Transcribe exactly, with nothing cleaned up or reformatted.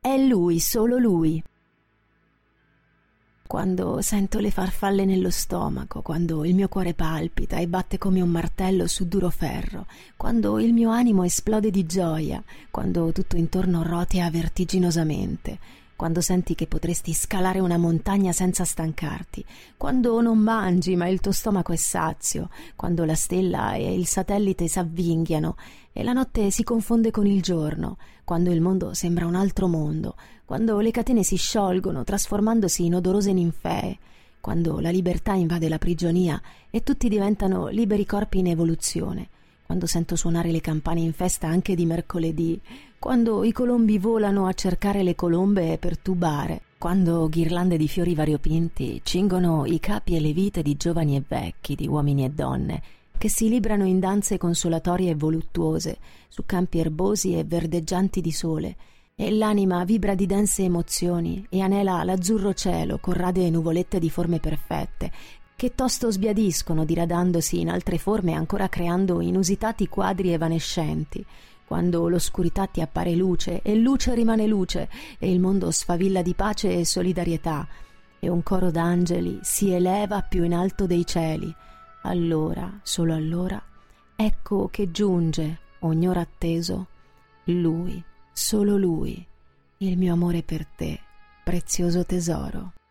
è lui, solo lui. Quando sento le farfalle nello stomaco, quando il mio cuore palpita e batte come un martello su duro ferro, quando il mio animo esplode di gioia, quando tutto intorno rotea vertiginosamente, quando senti che potresti scalare una montagna senza stancarti, quando non mangi ma il tuo stomaco è sazio, quando la stella e il satellite s'avvinghiano e la notte si confonde con il giorno, quando il mondo sembra un altro mondo, quando le catene si sciolgono trasformandosi in odorose ninfee, quando la libertà invade la prigionia e tutti diventano liberi corpi in evoluzione, quando sento suonare le campane in festa anche di mercoledì, quando i colombi volano a cercare le colombe per tubare, quando ghirlande di fiori variopinti cingono i capi e le vite di giovani e vecchi, di uomini e donne, che si librano in danze consolatorie e voluttuose su campi erbosi e verdeggianti di sole, e l'anima vibra di dense emozioni e anela l'azzurro cielo con rade nuvolette di forme perfette, che tosto sbiadiscono diradandosi in altre forme, ancora creando inusitati quadri evanescenti, quando l'oscurità ti appare luce e luce rimane luce e il mondo sfavilla di pace e solidarietà e un coro d'angeli si eleva più in alto dei cieli. Allora, solo allora, ecco che giunge, ognora atteso, lui, solo lui, il mio amore per te, prezioso tesoro.